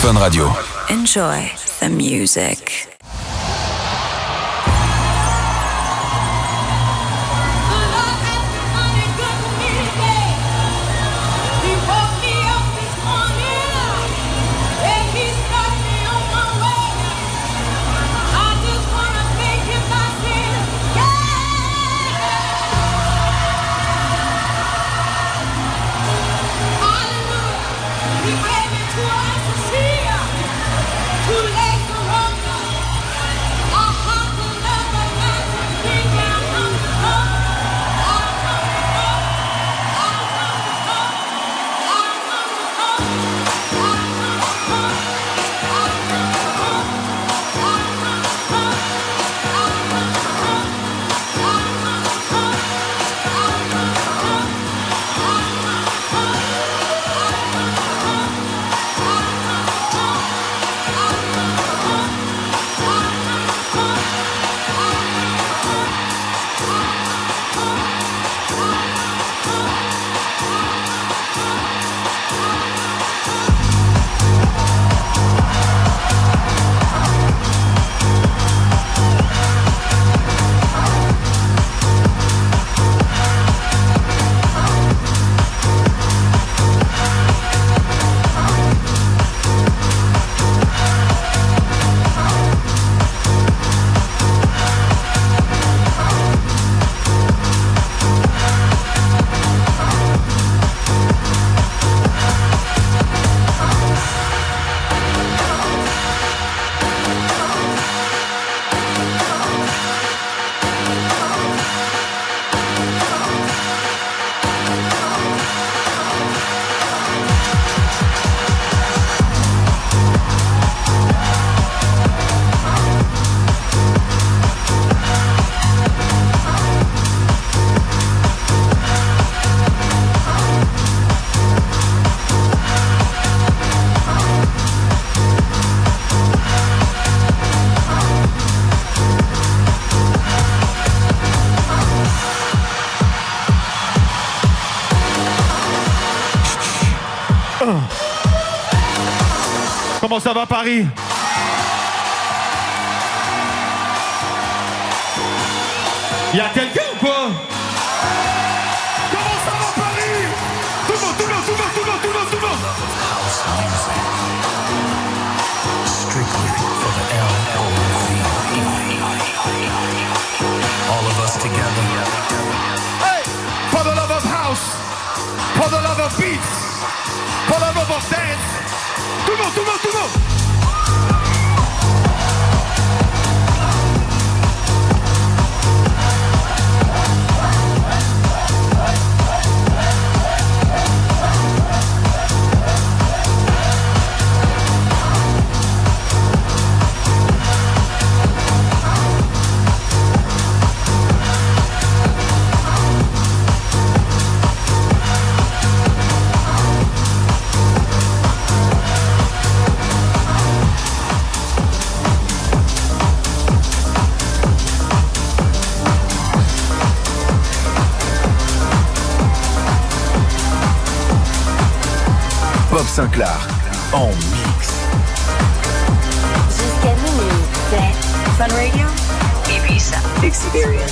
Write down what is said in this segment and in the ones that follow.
Fun Radio. Enjoy the music. Comment ça va Paris? Y'a quelqu'un ou quoi? Comment ça va Paris? Tout le monde, tout le monde, tout le monde, tout le monde, tout le monde, tout le monde. House music. Strictly for the L-O-V-E. All of us together. Hey! For the love of house, for the love of beats, for the love of dance. Tout le monde, tout le monde, tout le monde. Bob Sinclair en mix. Jusqu'à minuit, c'est Fun Radio Ibiza Experience.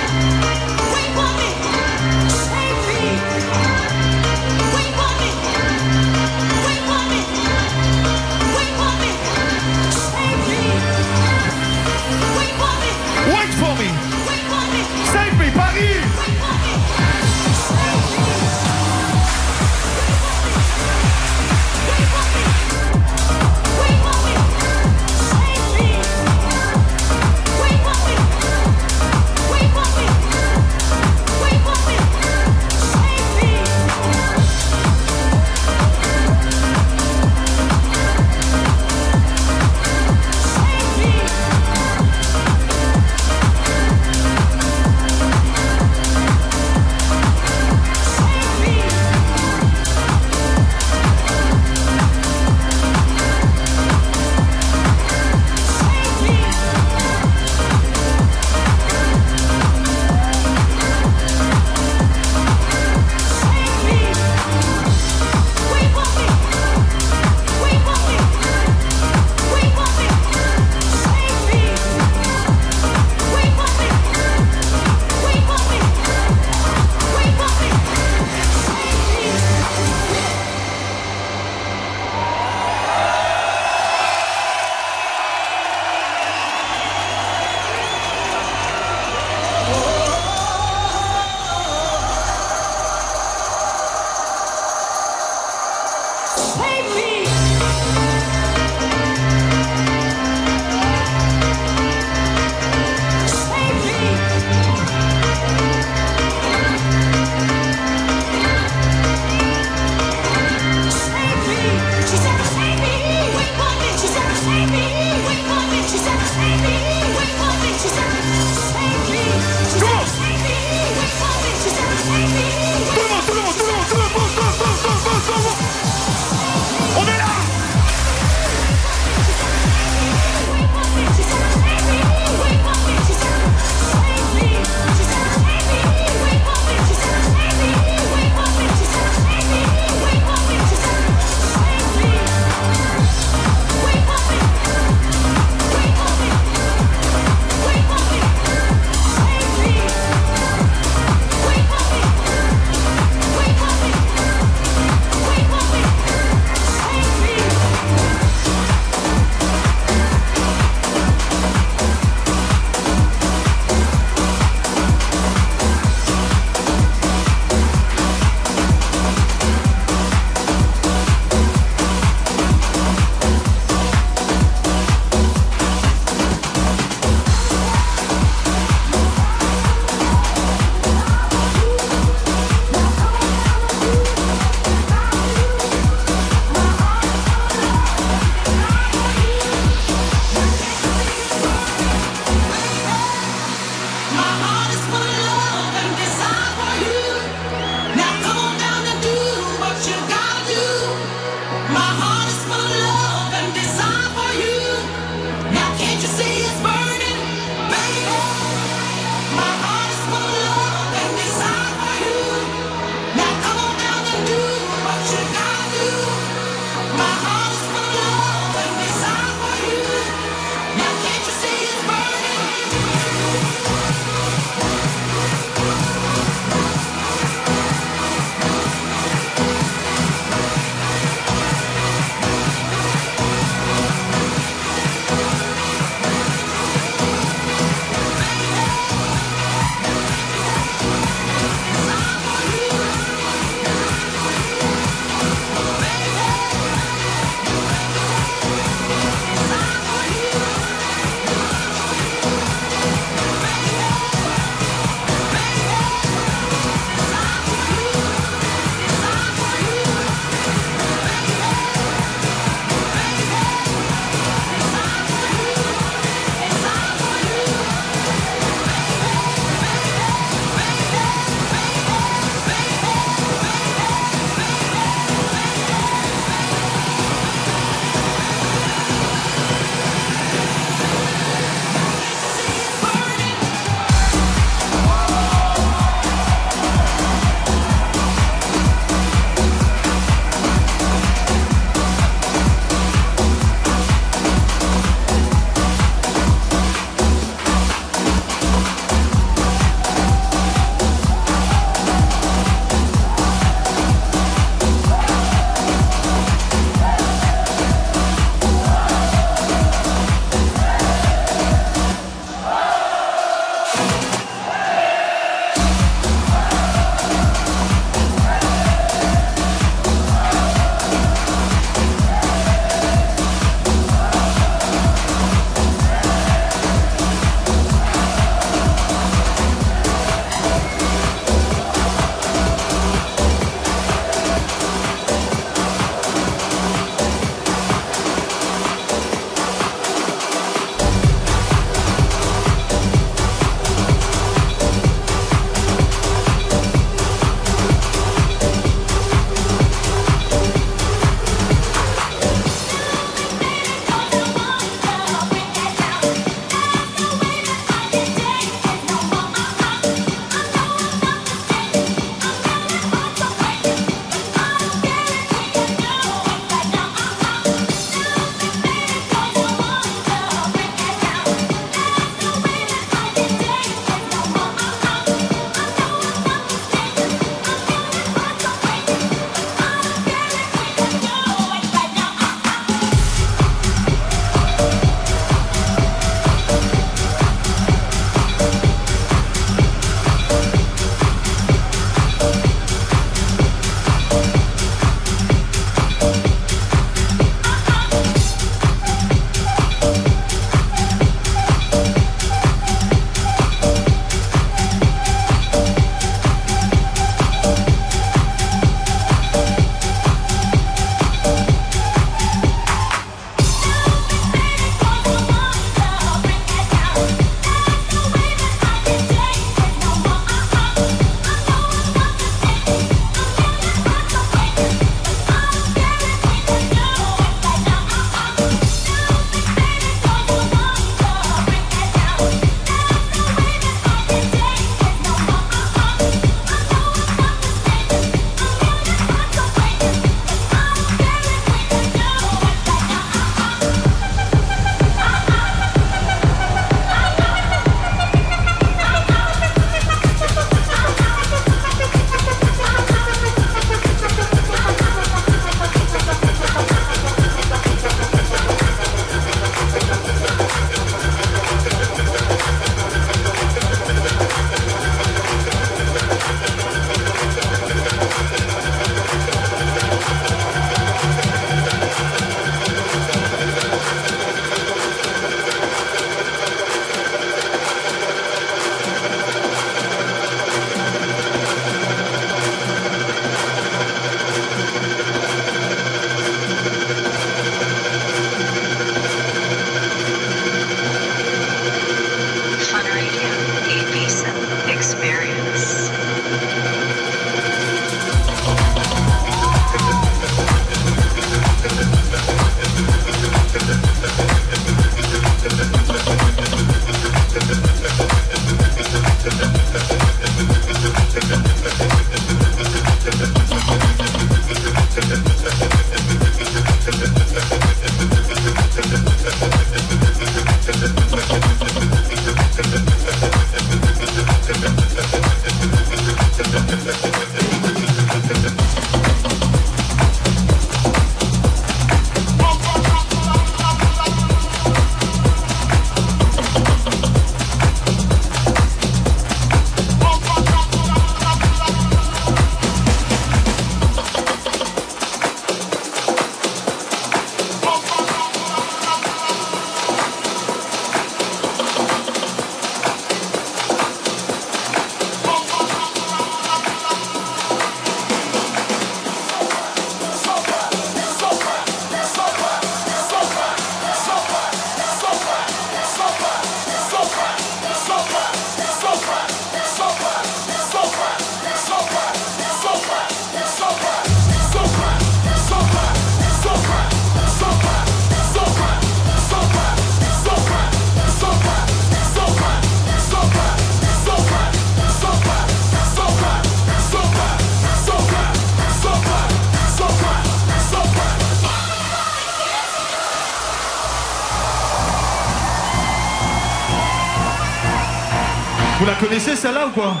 Vous la connaissez celle-là ou quoi?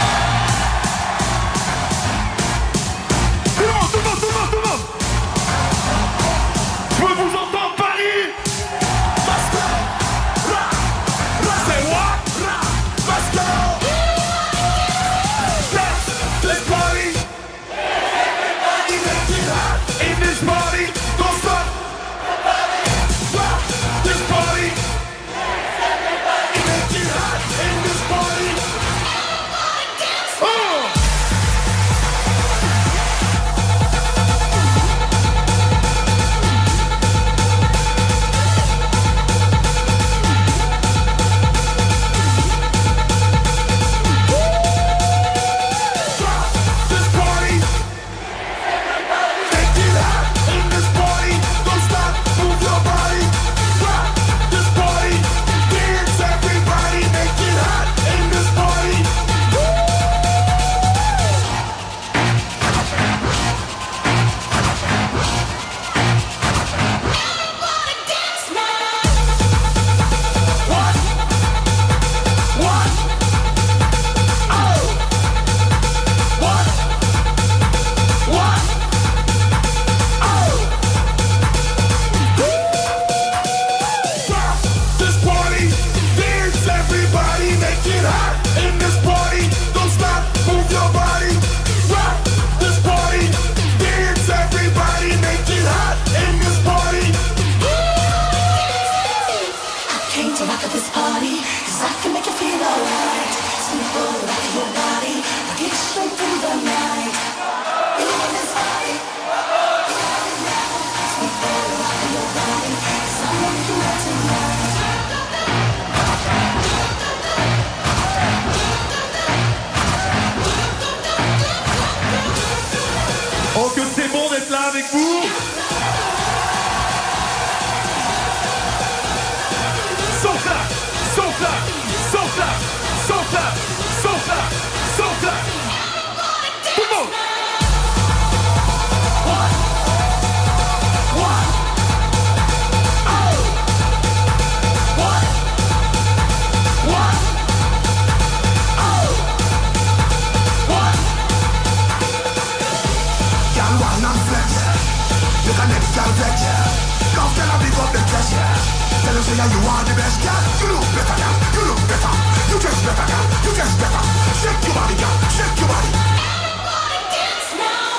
Tout le monde, tout le monde, tout le monde, tout le monde! Je veux vous entendre Paris! C'est what? Let's go! Let's party! In this party, don't stop! This party! In this party! Oh! Oh, que c'est bon d'être là avec vous! Sauf là! Sauf là! Sauf là! Sauf là! Sauf là! Sauf là! Tout le monde! You can next girl flex, yeah. Come tell her big up the dress, yeah. Tell her say yeah, you are the best, girl. You look better, girl. You look better. You dress better, girl. You dress better. Shake your body, girl. Shake your body. Everybody dance now.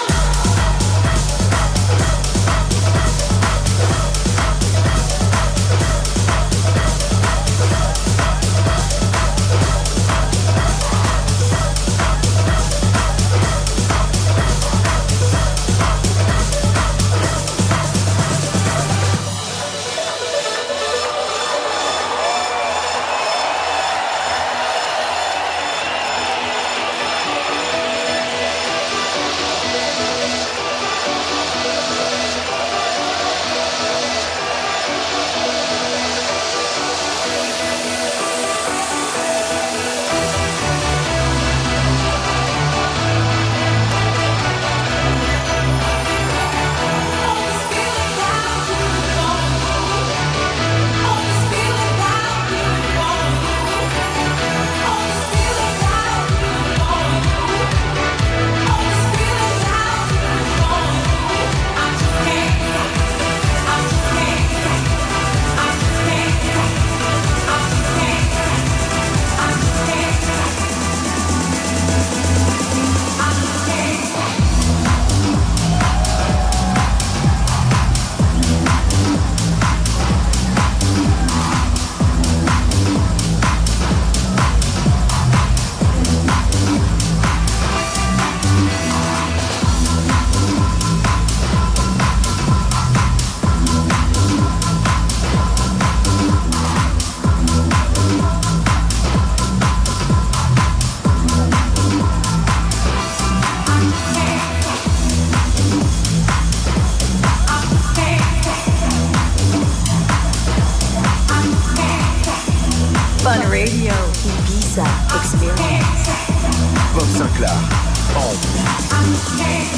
Ibiza Experience. Bob Sinclair en mix.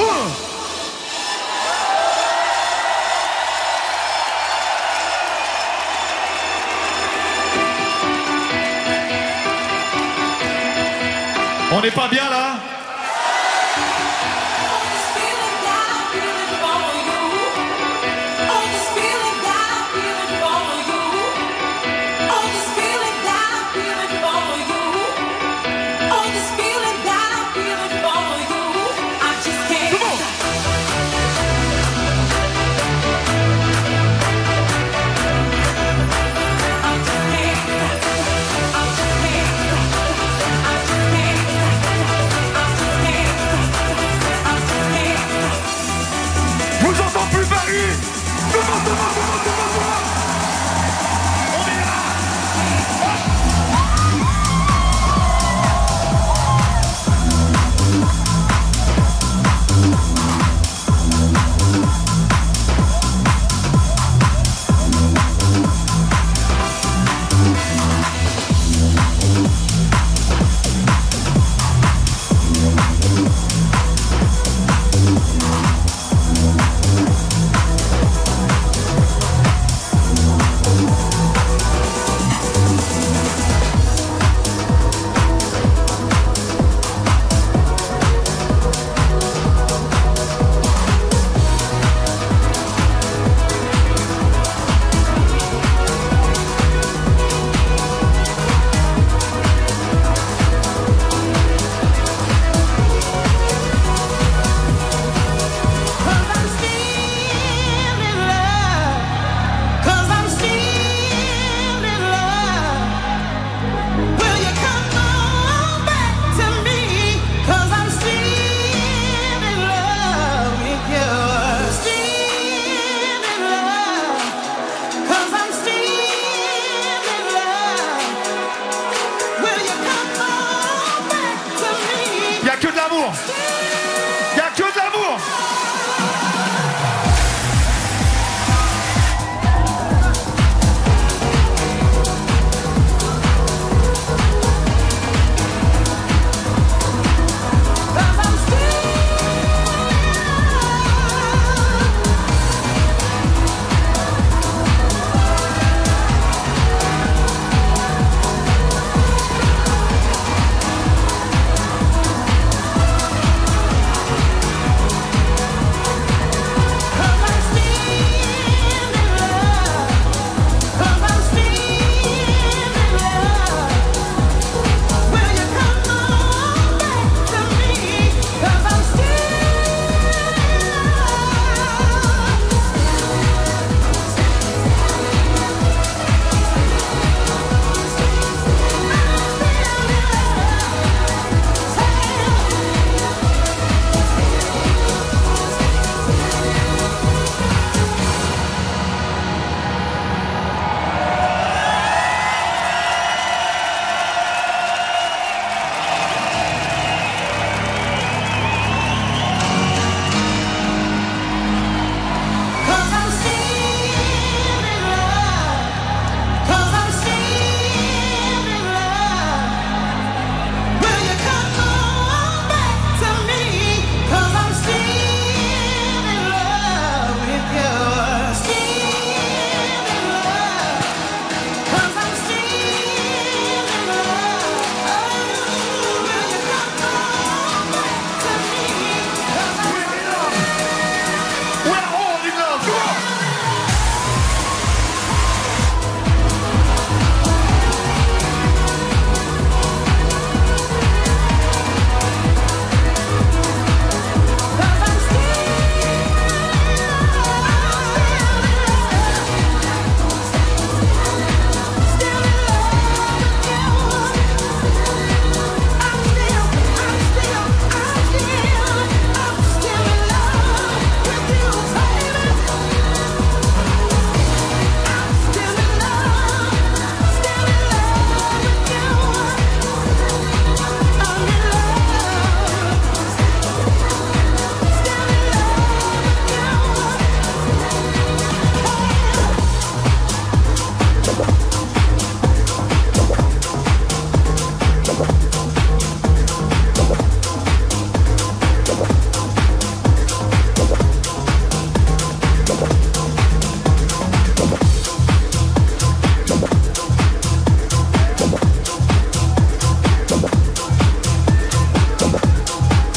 On n'est pas bien là?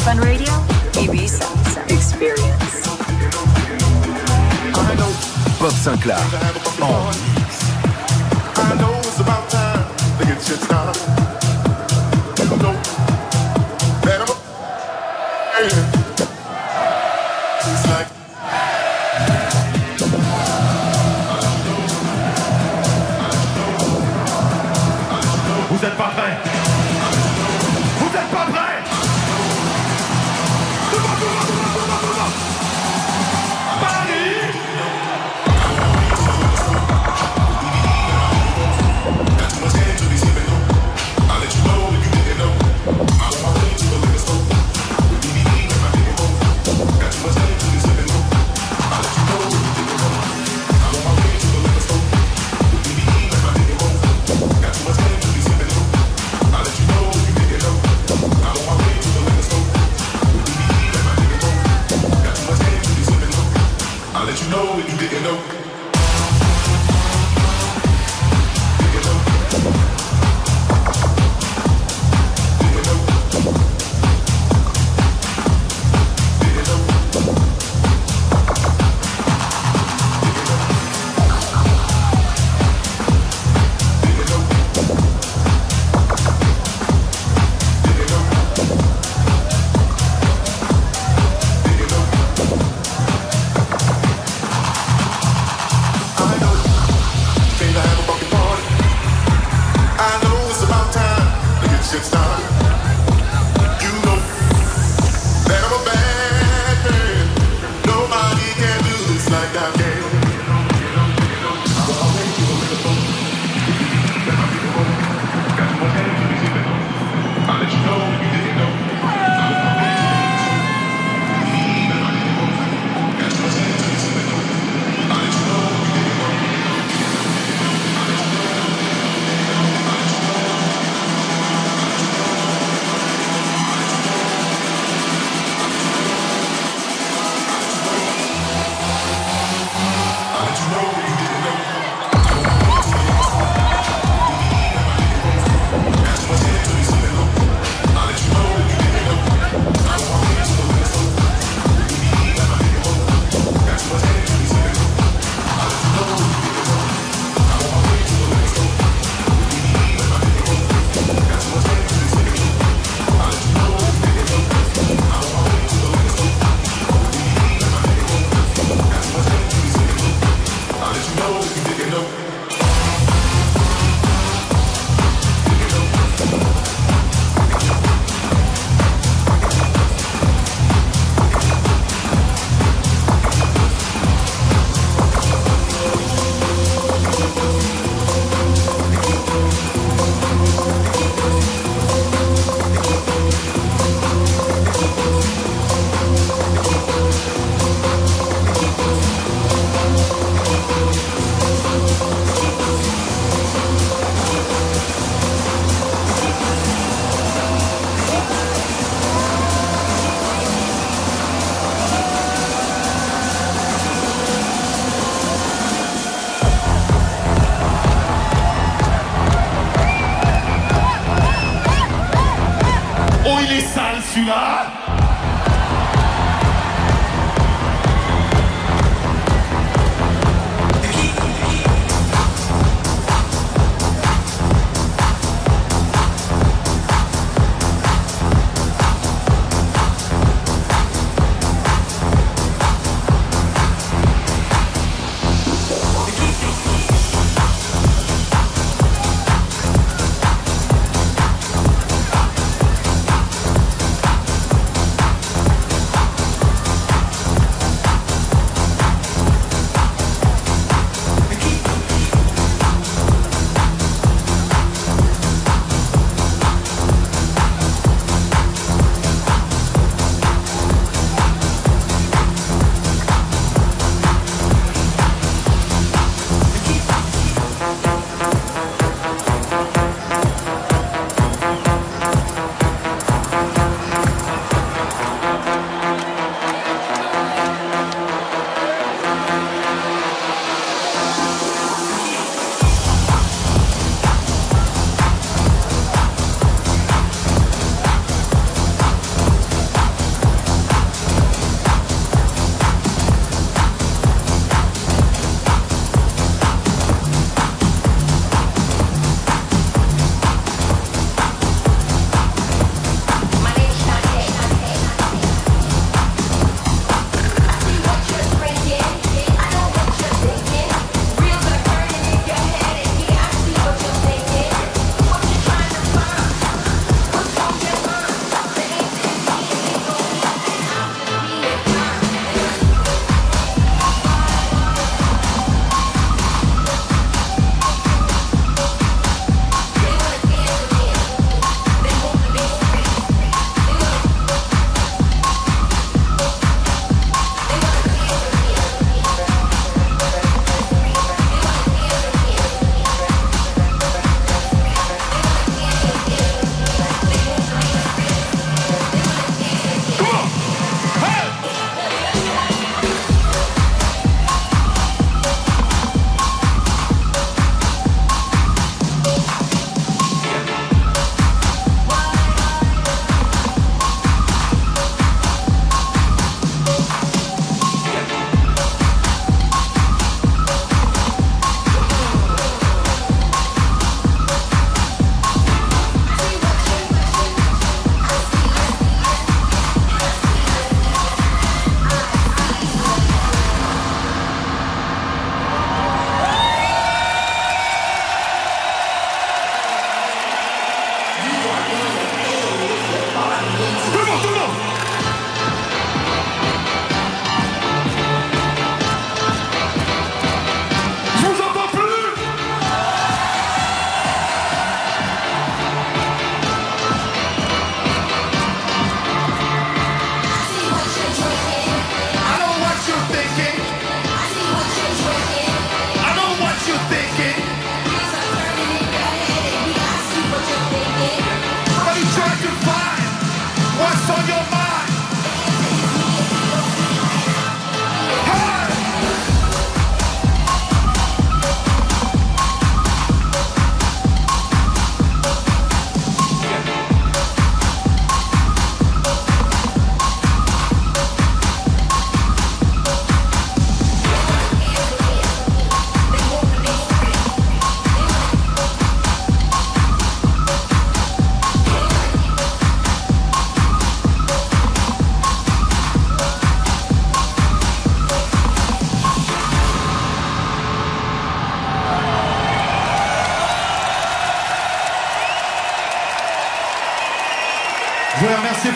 Fun Radio, Ibiza Experience. Bob Sinclair en mix. I know it's about time to get shit started. You know that I'm it's like vous êtes pas prêts? Vous êtes pas prêts? Paris!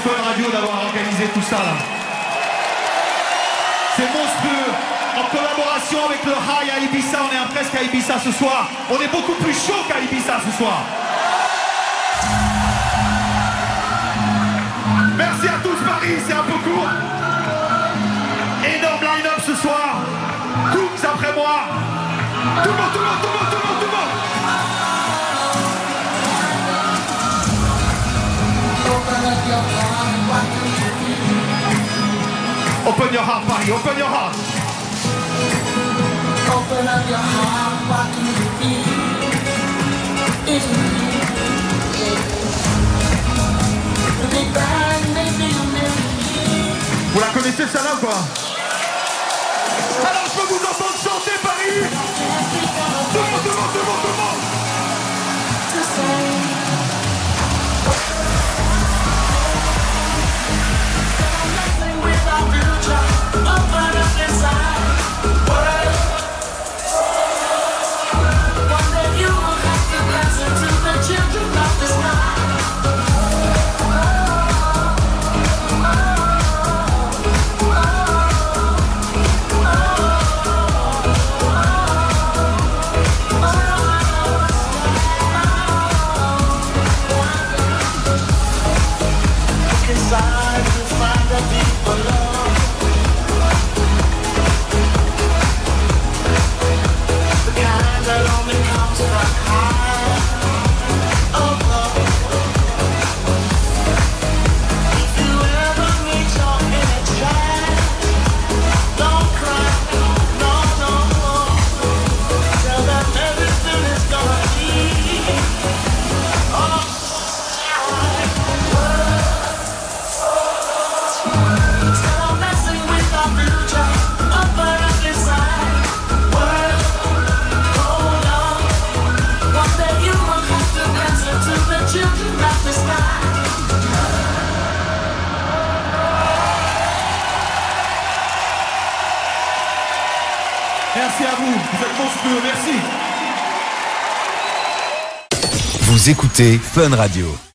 Fun Radio d'avoir organisé tout ça là. C'est monstrueux. En collaboration avec le High à Ibiza, on est presque à Ibiza ce soir. On est beaucoup plus chaud qu'à Ibiza ce soir. Merci à tous Paris, c'est un peu court. Énorme line-up ce soir. Cooks après moi. Tout le monde, tout le monde, tout le monde, tout le monde, tout le monde. Open your heart, Paris, open your heart. Open up your heart, what do you feel? It's me. The Big Bang may be a melody. Vous la connaissez celle-là ou quoi? Alors je peux vous entendre chanter Paris. Tout le monde, tout le monde, tout le monde, tout le monde. To say nothing with our future. Open up inside. One day you will have to answer to the children of this night. Inside to find the people love. The kind that only comes from high above. If you ever meet your inner child, don't cry, no, no, no. Tell them everything is gonna be alright. Stop messing with our future. Open up inside. World, hold on. One day you will have to answer to the children of the sky. Merci à vous, vous êtes monstrueux, merci. Vous écoutez Fun Radio.